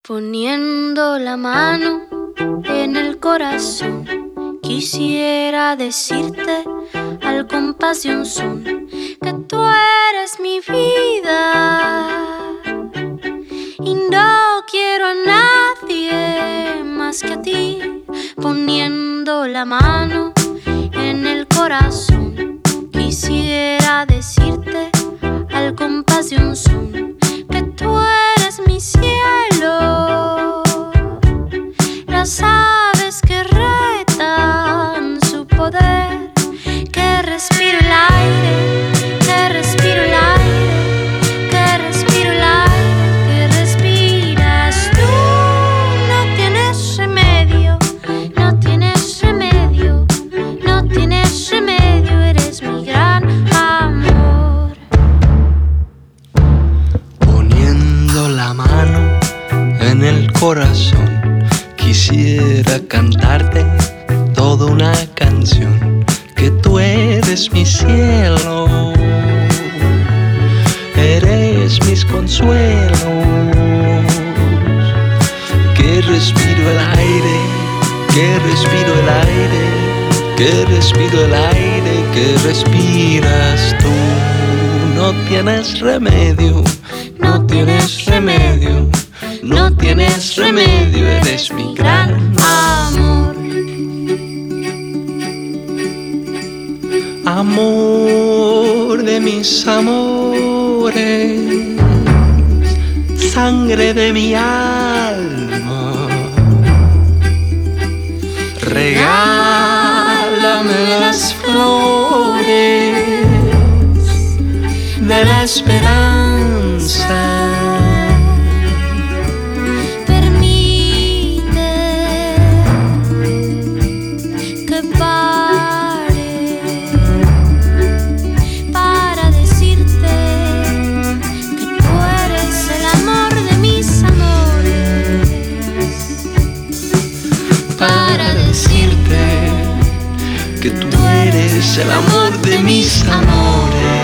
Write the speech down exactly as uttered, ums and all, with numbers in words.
Poniendo la mano en el corazón, quisiera decirte al compás de un son que tú eres mi vida y no quiero a nadie más que a ti. Poniendo la mano en el corazón, quisiera decirte al compás de un son que tú eres mi cielo. Las aves que retan su poder, que respiro el aire, que respiro el aire, que respiro el aire, que respiras tú. No tienes remedio, no tienes remedio, no tienes remedio, eres mi gran amor. Poniendo la mano en el corazón, quisiera cantarte toda una canción, que tú eres mi cielo, eres mis consuelos, que respiro el aire, que respiro el aire, que respiro el aire, que respiras tú. No tienes remedio, no tienes remedio, no tienes remedio, eres mi gran amor. Amor de mis amores, sangre de mi alma, regálame las flores de la esperanza. Que tú eres el amor de mis amores.